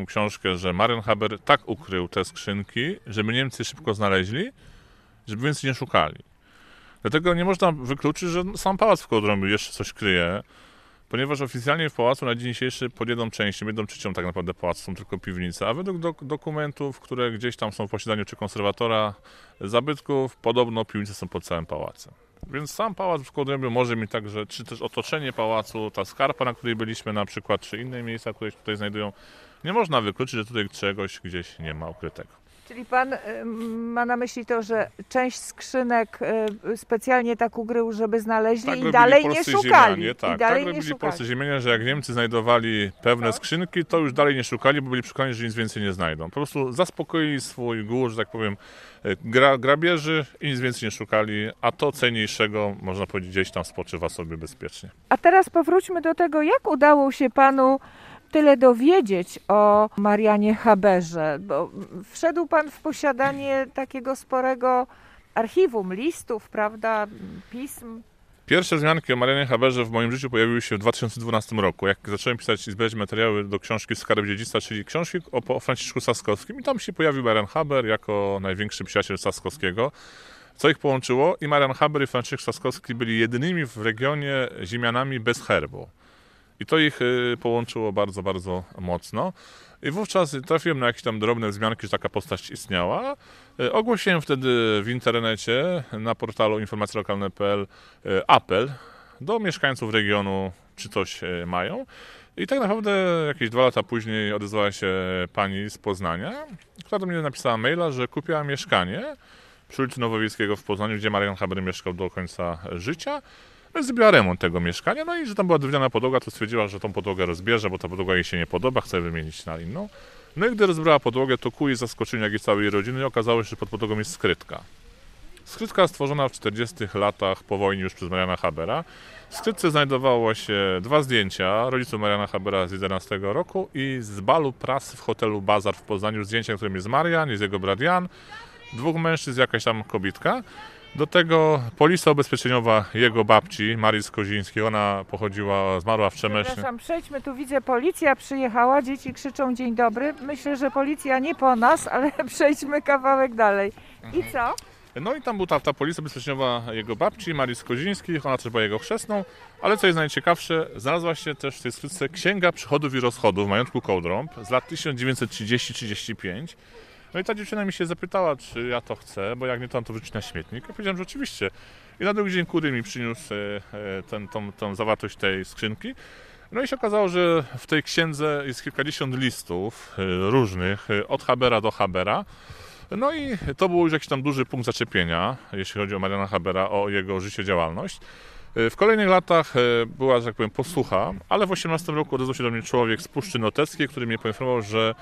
książkę, że Marian Haber tak ukrył te skrzynki, żeby Niemcy szybko znaleźli, żeby więcej nie szukali. Dlatego nie można wykluczyć, że sam pałac w Kołdrąbiu jeszcze coś kryje, ponieważ oficjalnie w pałacu na dzień dzisiejszy pod jedną częścią, jedną trzecią tak naprawdę pałacu są tylko piwnice, a według dok- dokumentów, które gdzieś tam są w posiadaniu czy konserwatora zabytków, podobno piwnice są pod całym pałacem. Więc sam pałac w Kołdrąbiu może mieć także, czy też otoczenie pałacu, ta skarpa, na której byliśmy na przykład, czy inne miejsca, które się tutaj znajdują. Nie można wykluczyć, że tutaj czegoś gdzieś nie ma ukrytego.
Czyli pan y, ma na myśli to, że część skrzynek y, specjalnie tak ukrył, żeby znaleźli
Tak
i dalej nie
polscy
szukali.
Ziemianie, tak,
I dalej
tak
nie
robili
szukali.
polscy ziemianie, że jak Niemcy znajdowali pewne skrzynki, to już dalej nie szukali, bo byli przekonani, że nic więcej nie znajdą. Po prostu zaspokoili swój głód, że tak powiem, gra, grabieży i nic więcej nie szukali, a to cenniejszego, można powiedzieć, gdzieś tam spoczywa sobie bezpiecznie.
A teraz powróćmy do tego, jak udało się panu tyle dowiedzieć o Marianie Haberze, bo wszedł pan w posiadanie takiego sporego archiwum, listów, prawda, pism.
Pierwsze wzmianki o Marianie Haberze w moim życiu pojawiły się w dwa tysiące dwunastym roku, jak zacząłem pisać i zbierać materiały do książki Skarb Dziedzictwa, czyli książki o, o Franciszku Saskowskim, i tam się pojawił Marian Haber jako największy przyjaciel Saskowskiego. Co ich połączyło? I Marian Haber i Franciszek Saskowski byli jedynymi w regionie ziemianami bez herbu. I to ich połączyło bardzo, bardzo mocno. I wówczas trafiłem na jakieś tam drobne wzmianki, że taka postać istniała. Ogłosiłem wtedy w internecie, na portalu informacje lokalne kropka p l apel do mieszkańców regionu, czy coś mają. I tak naprawdę jakieś dwa lata później odezwała się pani z Poznania, która do mnie napisała maila, że kupiła mieszkanie przy ulicy Nowowiejskiego w Poznaniu, gdzie Marian Haber mieszkał do końca życia. No, zrobiła remont tego mieszkania, no i że tam była drewniana podłoga, to stwierdziła, że tą podłogę rozbierze, bo ta podłoga jej się nie podoba, chce wymienić na inną. No i gdy rozbrała podłogę, to ku jej zaskoczeniu, jak i całej jej rodziny, okazało się, że pod podłogą jest skrytka. Skrytka stworzona w czterdziestych latach po wojnie już przez Mariana Habera. W skrytce znajdowało się dwa zdjęcia rodziców Mariana Habera z jedenastego roku i z balu prasy w hotelu Bazar w Poznaniu. Zdjęcia, na którym jest Marian, jest jego brat Jan, dwóch mężczyzn, jakaś tam kobitka. Do tego polisa ubezpieczeniowa jego babci, Marii Skozińskiej, ona pochodziła, zmarła w Przemyślu.
Przepraszam, przejdźmy, tu widzę, policja przyjechała, dzieci krzyczą dzień dobry. Myślę, że policja nie po nas, ale przejdźmy kawałek dalej. I co?
No i tam była ta, ta polisa ubezpieczeniowa jego babci, Marii Skozińskiej, ona też była jego chrzestną, ale co jest najciekawsze, znalazła się też w tej skrytce Księga Przychodów i Rozchodów w majątku Kołdrąb z lat tysiąc dziewięćset trzydziesty trzydzieści pięć. No i ta dziewczyna mi się zapytała, czy ja to chcę, bo jak nie, to mam to wrzucić na śmietnik. Ja powiedziałem, że oczywiście. I na drugi dzień kury mi przyniósł ten, tą, tą zawartość tej skrzynki. No i się okazało, że w tej księdze jest kilkadziesiąt listów różnych, od Habera do Habera. No i to był już jakiś tam duży punkt zaczepienia, jeśli chodzi o Mariana Habera, o jego życie, działalność. W kolejnych latach była, że tak powiem, posłucha, ale w osiemnastym roku odezwał się do mnie człowiek z Puszczy Noteckiej, który mnie poinformował, że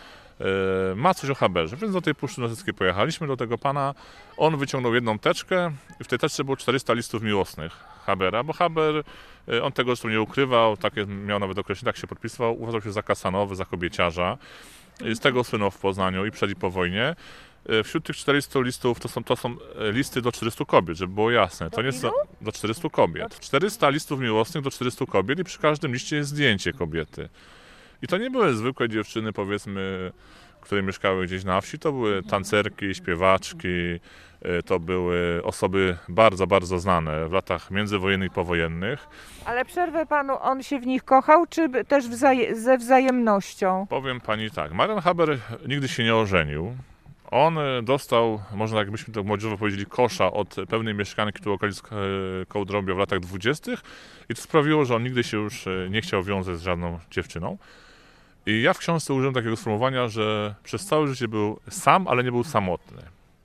ma coś o Haberze, więc do tej Puszczy Noteckiej pojechaliśmy, do tego pana. On wyciągnął jedną teczkę i w tej teczce było czterysta listów miłosnych Habera, bo Haber, on tego zresztą nie ukrywał, takie miał nawet określenie, tak się podpisywał, uważał się za kasanowy, za kobieciarza. Z tego słynął w Poznaniu i przed i po wojnie. Wśród tych czterystu listów to są, to są listy do czterystu kobiet, żeby było jasne. To nie są do czterystu kobiet. czterysta listów miłosnych do czterystu kobiet i przy każdym liście jest zdjęcie kobiety. I to nie były zwykłe dziewczyny, powiedzmy, które mieszkały gdzieś na wsi. To były tancerki, śpiewaczki, to były osoby bardzo, bardzo znane w latach międzywojennych i powojennych.
Ale przerwę panu, on się w nich kochał, czy też wzaje- ze wzajemnością? Powiem
pani tak, Marian Haber nigdy się nie ożenił. On dostał, można jakbyśmy to młodzieżowo powiedzieli, kosza od pewnej mieszkanki tu okolic Kołdrąbia w latach dwudziestych i to sprawiło, że on nigdy się już nie chciał wiązać z żadną dziewczyną. I ja w książce użyłem takiego sformułowania, że przez całe życie był sam, ale nie był samotny.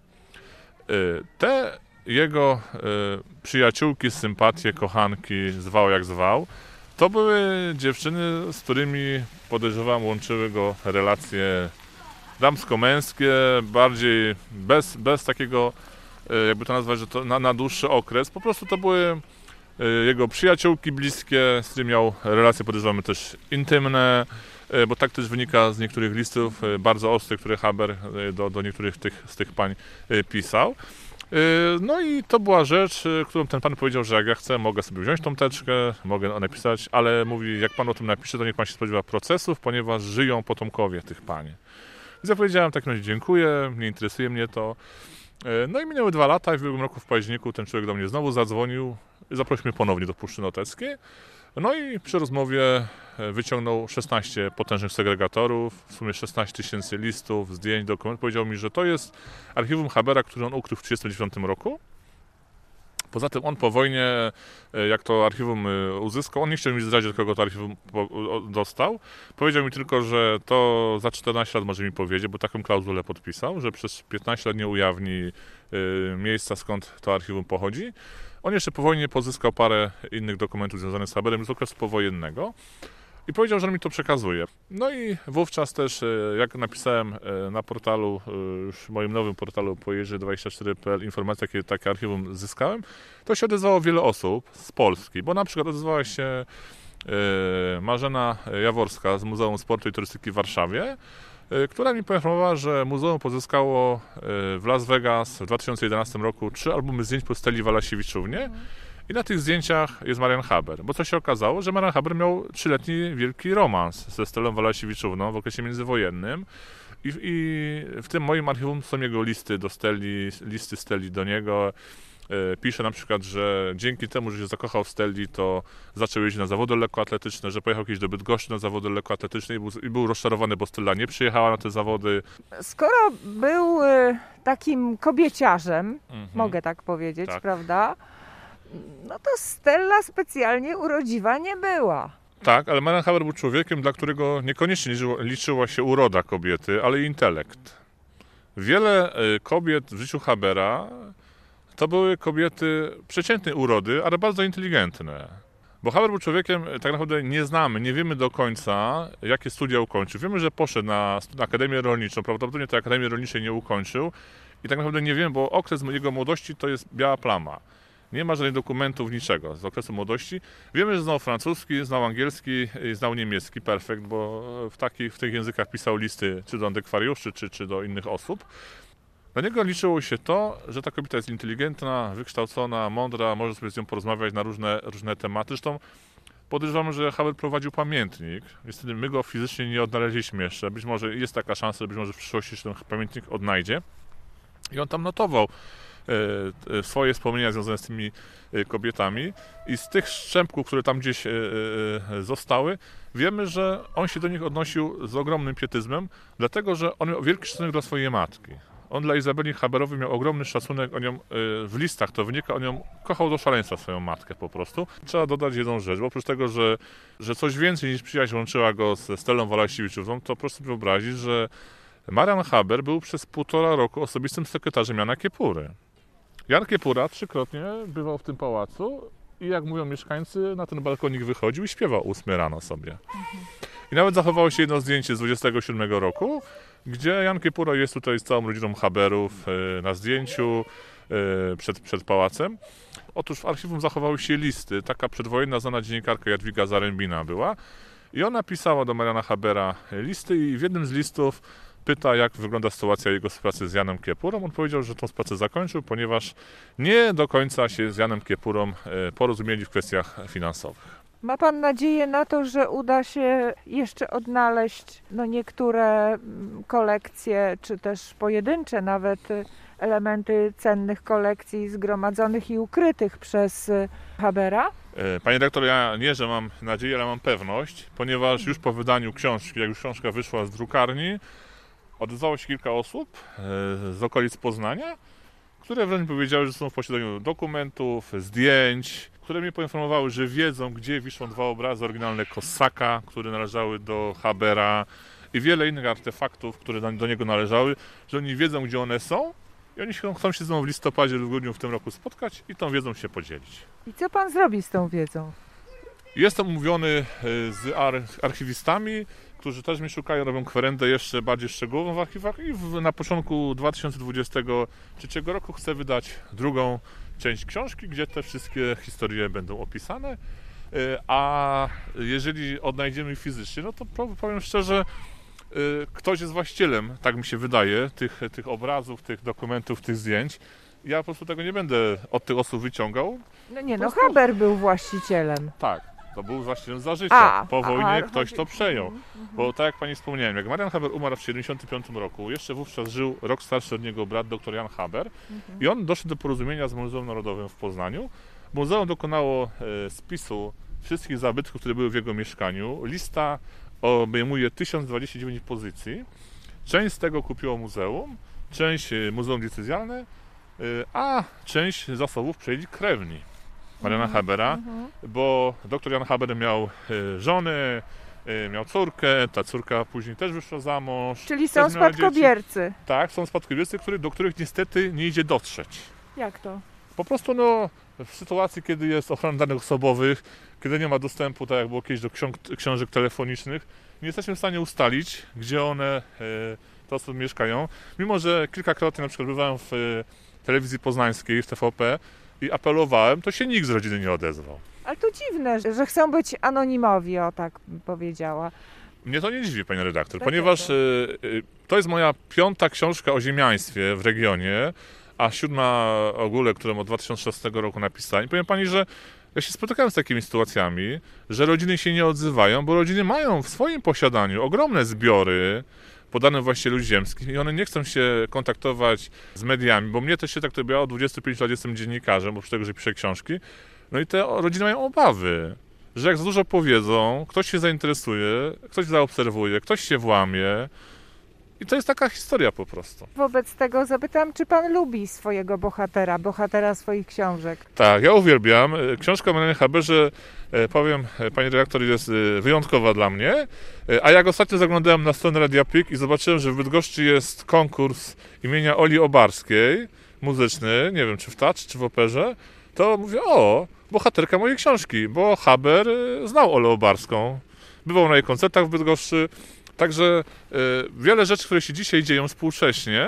Te jego przyjaciółki, sympatie, kochanki, zwał jak zwał, to były dziewczyny, z którymi podejrzewam łączyły go relacje damsko-męskie, bardziej bez, bez takiego, jakby to nazwać, że to na, na dłuższy okres. Po prostu to były jego przyjaciółki bliskie, z którymi miał relacje, podejrzewamy, też intymne, bo tak też wynika z niektórych listów bardzo ostrych, które Haber do, do niektórych tych, z tych pań pisał. No i to była rzecz, którą ten pan powiedział, że jak ja chcę, mogę sobie wziąć tą teczkę, mogę napisać, ale mówi, jak pan o tym napisze, to niech pan się spodziewa procesów, ponieważ żyją potomkowie tych pań. Więc ja powiedziałem w takim razie dziękuję, nie interesuje mnie to. No i minęły dwa lata i w ubiegłym roku w październiku ten człowiek do mnie znowu zadzwonił i zaprosił mnie ponownie do Puszczy Noteckiej. No i przy rozmowie wyciągnął szesnaście potężnych segregatorów, w sumie szesnaście tysięcy listów, zdjęć, dokumentów. Powiedział mi, że to jest archiwum Habera, które on ukrył w tysiąc dziewięćset trzydziestym dziewiątym roku. Poza tym on po wojnie, jak to archiwum uzyskał, on nie chciał mi zdradzić, od kogo to archiwum dostał. Powiedział mi tylko, że to za czternaście lat może mi powiedzieć, bo taką klauzulę podpisał, że przez piętnaście lat nie ujawni miejsca, skąd to archiwum pochodzi. On jeszcze po wojnie pozyskał parę innych dokumentów związanych z Haberem z okresu powojennego i powiedział, że on mi to przekazuje. No i wówczas też, jak napisałem na portalu, już moim nowym portalu pojerzy dwadzieścia cztery kropka p l informacje, jakie takie archiwum zyskałem, to się odezwało wiele osób z Polski, bo na przykład odezwała się Marzena Jaworska z Muzeum Sportu i Turystyki w Warszawie, która mi poinformowała, że muzeum pozyskało w Las Vegas w dwa tysiące jedenastym roku trzy albumy zdjęć po Steli Walasiewiczównie i na tych zdjęciach jest Marian Haber. Bo co się okazało, że Marian Haber miał trzyletni wielki romans ze Stelą Walasiewiczówną w okresie międzywojennym i, i w tym moim archiwum są jego listy do Steli, listy Steli do niego. Pisze na przykład, że dzięki temu, że się zakochał w Steli, to zaczął jeździć na zawody lekkoatletyczne, że pojechał kiedyś do Bydgoszczy na zawody lekkoatletyczne i był, i był rozczarowany, bo Stella nie przyjechała na te zawody.
Skoro był y, takim kobieciarzem, mhm. mogę tak powiedzieć, tak. prawda? No to Stella specjalnie urodziwa nie była.
Tak, ale Marian Haber był człowiekiem, dla którego niekoniecznie liczyło, liczyła się uroda kobiety, ale i intelekt. Wiele y, kobiet w życiu Habera to były kobiety przeciętnej urody, ale bardzo inteligentne. Bo Haber był człowiekiem, tak naprawdę nie znamy, nie wiemy do końca, jakie studia ukończył. Wiemy, że poszedł na, na Akademię Rolniczą, prawdopodobnie tej Akademii Rolniczej nie ukończył. I tak naprawdę nie wiemy, bo okres jego młodości to jest biała plama. Nie ma żadnych dokumentów, niczego z okresu młodości. Wiemy, że znał francuski, znał angielski, znał niemiecki, perfekt, bo w, takich, w tych językach pisał listy czy do antykwariuszy, czy, czy do innych osób. Dla niego liczyło się to, że ta kobieta jest inteligentna, wykształcona, mądra, może sobie z nią porozmawiać na różne, różne tematy. Zresztą podejrzewamy, że Haber prowadził pamiętnik. Niestety my go fizycznie nie odnaleźliśmy jeszcze. Być może jest taka szansa, być może w przyszłości się ten pamiętnik odnajdzie. I on tam notował e, swoje wspomnienia związane z tymi kobietami. I z tych szczępków, które tam gdzieś e, e, zostały, wiemy, że on się do nich odnosił z ogromnym pietyzmem, dlatego że on miał wielki szacunek dla swojej matki. On dla Izabeli Haberowej miał ogromny szacunek, o nią, w listach to wynika, on ją kochał do szaleństwa, swoją matkę po prostu. Trzeba dodać jedną rzecz, bo oprócz tego, że, że coś więcej niż przyjaźń łączyła go ze Stelą Walasiewiczówną, to proszę sobie wyobrazić, że Marian Haber był przez półtora roku osobistym sekretarzem Jana Kiepury. Jan Kiepura trzykrotnie bywał w tym pałacu i jak mówią mieszkańcy, na ten balkonik wychodził i śpiewał o ósmej rano sobie. I nawet zachowało się jedno zdjęcie z dwudziestego siódmego roku, gdzie Jan Kiepura jest tutaj z całą rodziną Haberów na zdjęciu przed, przed pałacem. Otóż w archiwum zachowały się listy. Taka przedwojenna znana dziennikarka Jadwiga Zarębina była i ona pisała do Mariana Habera listy i w jednym z listów pyta, jak wygląda sytuacja jego współpracy z Janem Kiepurą. On powiedział, że tą współpracę zakończył, ponieważ nie do końca się z Janem Kiepurą porozumieli w kwestiach finansowych.
Ma pan nadzieję na to, że uda się jeszcze odnaleźć no, niektóre kolekcje, czy też pojedyncze nawet elementy cennych kolekcji zgromadzonych i ukrytych przez Habera?
Panie dyrektor, ja nie, że mam nadzieję, ale mam pewność, ponieważ już po wydaniu książki, jak już książka wyszła z drukarni, odezwało się kilka osób z okolic Poznania, które wręcz powiedziały, że są w posiadaniu dokumentów, zdjęć, które mnie poinformowały, że wiedzą, gdzie wiszą dwa obrazy oryginalne Kossaka, które należały do Habera i wiele innych artefaktów, które do niego należały, że oni wiedzą, gdzie one są i oni chcą się z mną w listopadzie lub w grudniu w tym roku spotkać i tą wiedzą się podzielić.
I co pan zrobi z tą wiedzą?
Jestem umówiony z archiwistami, którzy też mnie szukają, robią kwerendę jeszcze bardziej szczegółową w archiwach i w, na początku dwa tysiące dwudziestego trzeciego roku chcę wydać drugą część książki, gdzie te wszystkie historie będą opisane, a jeżeli odnajdziemy fizycznie, no to powiem szczerze, ktoś jest właścicielem, tak mi się wydaje, tych, tych obrazów, tych dokumentów, tych zdjęć. Ja po prostu tego nie będę od tych osób wyciągał.
No nie, no Haber był właścicielem.
Tak. To był właścicielem za życia. A, po wojnie a, ktoś to przejął. Bo tak jak pani wspomniałem, jak Marian Haber umarł w siedemdziesiątym piątym roku, jeszcze wówczas żył rok starszy od niego brat dr Jan Haber mhm. i on doszedł do porozumienia z Muzeum Narodowym w Poznaniu. Muzeum dokonało e, spisu wszystkich zabytków, które były w jego mieszkaniu. Lista obejmuje tysiąc dwadzieścia dziewięć pozycji. Część z tego kupiło muzeum, część Muzeum Diecezjalne, a część zasobów przejęli krewni Mariana mhm, Habera, mhm. bo dr Jan Haber miał żonę, miał córkę, ta córka później też wyszła za mąż.
Czyli są spadkobiercy.
Tak, są spadkobiercy, który, do których niestety nie idzie dotrzeć.
Jak to?
Po prostu no, w sytuacji, kiedy jest ochrona danych osobowych, kiedy nie ma dostępu, tak jak było kiedyś, do ksiąg- książek telefonicznych, nie jesteśmy w stanie ustalić, gdzie one, e, te osoby mieszkają. Mimo że kilkakrotnie na przykład bywałem w e, telewizji poznańskiej, w T V P i apelowałem, to się nikt z rodziny nie odezwał.
Ale to dziwne, że chcą być anonimowi, o tak powiedziała.
Mnie to nie dziwi, pani redaktor, tak ponieważ e, e, to jest moja piąta książka o ziemiaństwie w regionie, a siódma ogóle, którą od dwa tysiące szesnastego roku napisałem. Powiem pani, że ja się spotykałem z takimi sytuacjami, że rodziny się nie odzywają, bo rodziny mają w swoim posiadaniu ogromne zbiory po danym właścicielu ziemskim i one nie chcą się kontaktować z mediami, bo mnie też się tak to było, od dwudziestu pięciu lat jestem dziennikarzem, oprócz tego, że piszę książki. No i te rodziny mają obawy, że jak za dużo powiedzą, ktoś się zainteresuje, ktoś zaobserwuje, ktoś się włamie. I to jest taka historia po prostu.
Wobec tego zapytam, czy pan lubi swojego bohatera, bohatera swoich książek?
Tak, ja uwielbiam. Książka o Marianie Haberze, powiem, pani redaktor, jest wyjątkowa dla mnie. A jak ostatnio zaglądałem na stronę Radia P I K i zobaczyłem, że w Bydgoszczy jest konkurs imienia Oli Obarskiej, muzyczny, nie wiem czy w Touch, czy w Operze, to mówię, o, bohaterka mojej książki, bo Haber znał Olę Obarską. Bywał na jej koncertach w Bydgoszczy. Także y, wiele rzeczy, które się dzisiaj dzieją współcześnie,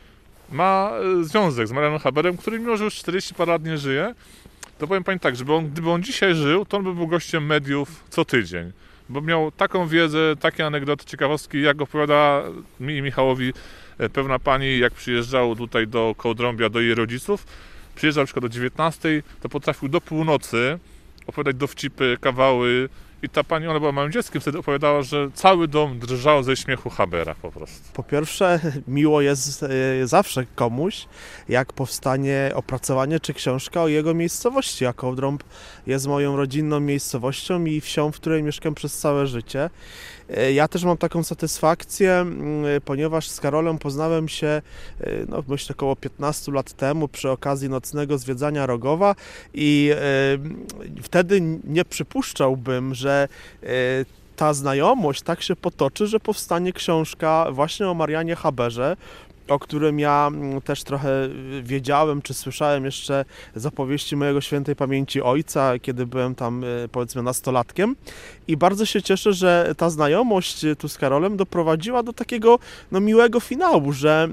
ma y, związek z Marianem Haberem, który mimo, że już czterdzieści parę lat nie żyje, to powiem pani tak, żeby on, gdyby on dzisiaj żył, to on by był gościem mediów co tydzień, bo miał taką wiedzę, takie anegdoty, ciekawostki, jak opowiada mi i Michałowi y, pewna pani, jak przyjeżdżał tutaj do Kołdrąbia, do jej rodziców, przyjeżdżał na przykład o dziewiętnastej, to potrafił do północy opowiadać dowcipy, kawały. I ta pani, ona była małym dzieckiem, wtedy opowiadała, że cały dom drżał ze śmiechu Habera po prostu.
Po pierwsze, miło jest y, zawsze komuś, jak powstanie opracowanie czy książka o jego miejscowości, a Kołdrąb jest moją rodzinną miejscowością i wsią, w której mieszkam przez całe życie. Y, ja też mam taką satysfakcję, y, ponieważ z Karolem poznałem się, y, no, myślę, około piętnastu lat temu przy okazji nocnego zwiedzania Rogowa i y, wtedy nie przypuszczałbym, że ta znajomość tak się potoczy, że powstanie książka właśnie o Marianie Haberze, o którym ja też trochę wiedziałem, czy słyszałem jeszcze z opowieści mojego świętej pamięci ojca, kiedy byłem tam, powiedzmy, nastolatkiem. I bardzo się cieszę, że ta znajomość tu z Karolem doprowadziła do takiego no, miłego finału, że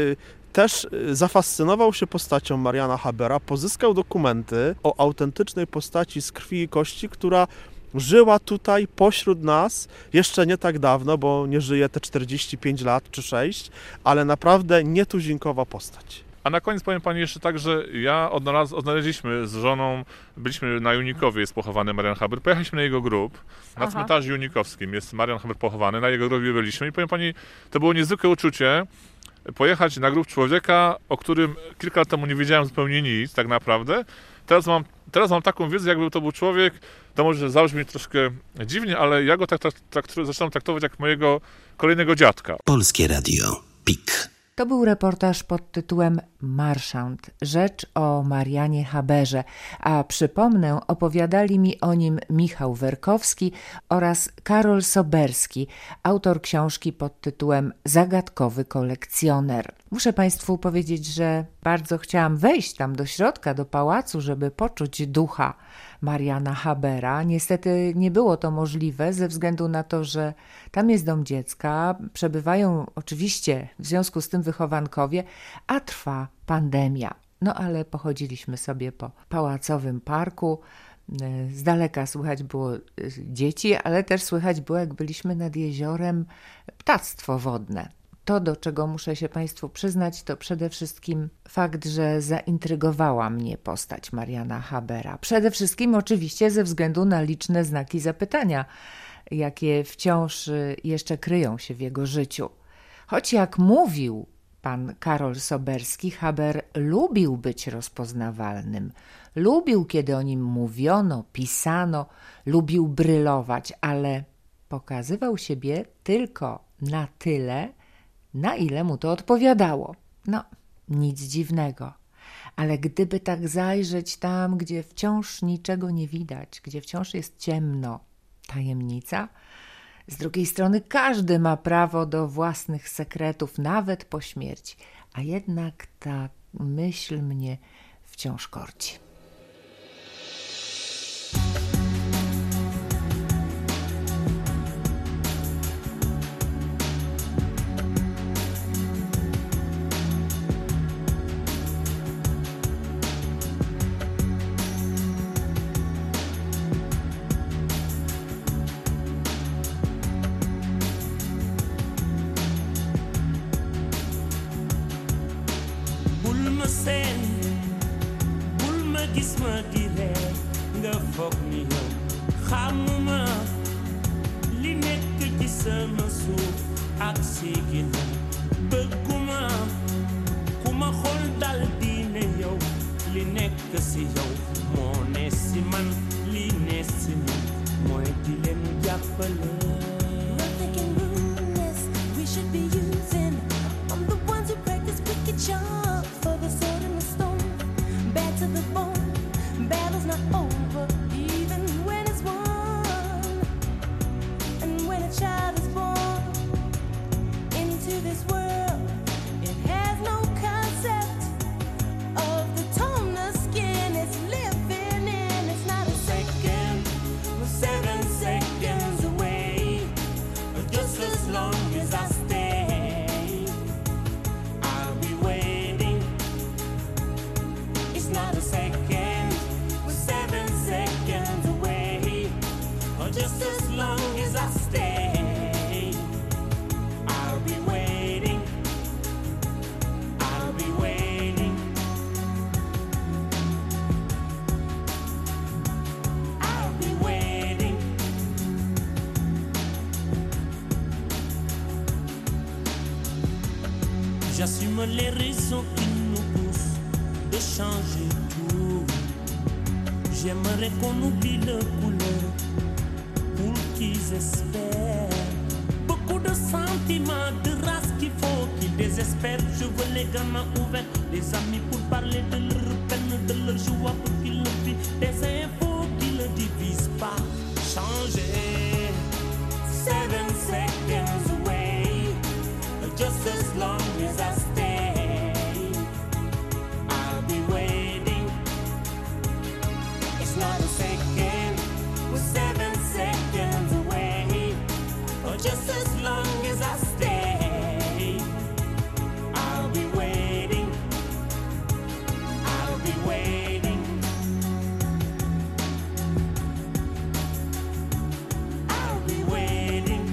też zafascynował się postacią Mariana Habera, pozyskał dokumenty o autentycznej postaci z krwi i kości, która żyła tutaj pośród nas jeszcze nie tak dawno, bo nie żyje te czterdzieści pięć lat czy sześć, ale naprawdę nietuzinkowa postać.
A na koniec powiem pani jeszcze tak, że ja odnalaz- odnaleźliśmy z żoną, byliśmy na Junikowie, jest pochowany Marian Haber, pojechaliśmy na jego grób, na Aha. cmentarzu junikowskim jest Marian Haber pochowany, na jego grobie byliśmy i powiem pani, to było niezwykłe uczucie, pojechać na grób człowieka, o którym kilka lat temu nie wiedziałem zupełnie nic tak naprawdę. Teraz mam, teraz mam taką wiedzę, jakby to był człowiek, to może zabrzmi troszkę dziwnie, ale ja go tak, tak, tak zaczynam traktować jak mojego kolejnego dziadka.
Polskie Radio, P I K.
To był reportaż pod tytułem Marszant. Rzecz o Marianie Haberze, a przypomnę, opowiadali mi o nim Michał Werkowski oraz Karol Soberski, autor książki pod tytułem Zagadkowy kolekcjoner. Muszę Państwu powiedzieć, że bardzo chciałam wejść tam do środka, do pałacu, żeby poczuć ducha Mariana Habera. Niestety nie było to możliwe ze względu na to, że tam jest dom dziecka, przebywają oczywiście w związku z tym wychowankowie, a trwa pandemia. No ale pochodziliśmy sobie po pałacowym parku. Z daleka słychać było dzieci, ale też słychać było, jak byliśmy nad jeziorem, ptactwo wodne. To, do czego muszę się Państwu przyznać, to przede wszystkim fakt, że zaintrygowała mnie postać Mariana Habera. Przede wszystkim oczywiście ze względu na liczne znaki zapytania jakie wciąż jeszcze kryją się w jego życiu. Choć jak mówił pan Karol Soberski, Haber lubił być rozpoznawalnym. Lubił, kiedy o nim mówiono, pisano, lubił brylować, ale pokazywał siebie tylko na tyle, na ile mu to odpowiadało. No, nic dziwnego. Ale gdyby tak zajrzeć tam, gdzie wciąż niczego nie widać, gdzie wciąż jest ciemno, tajemnica, z drugiej strony każdy ma prawo do własnych sekretów, nawet po śmierci, a jednak ta myśl mnie wciąż korci.
J'assume les raisons qui nous poussent de changer tout. J'aimerais qu'on oublie le couleur pour qu'ils espèrent. Beaucoup de sentiments, de race qu'il faut qu'ils désespèrent. Je veux les gamins ouverts, les amis pour parler de leur peine, de leur joie pour qu'ils le vivent. Des infos qui ne divisent pas. Changer. Seven seconds away, just as long as I stay, I'll be waiting. It's not a second, we're seven seconds away. Or just as long as I stay, I'll be waiting. I'll be waiting. I'll be waiting.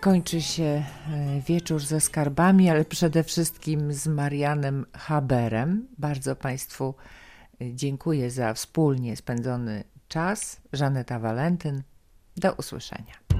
kończy się e, wieczór ze skarbami, ale przede wszystkim z Marianem Haberem. Bardzo Państwu dziękuję za wspólnie spędzony czas. Żaneta Walentyn. Do usłyszenia.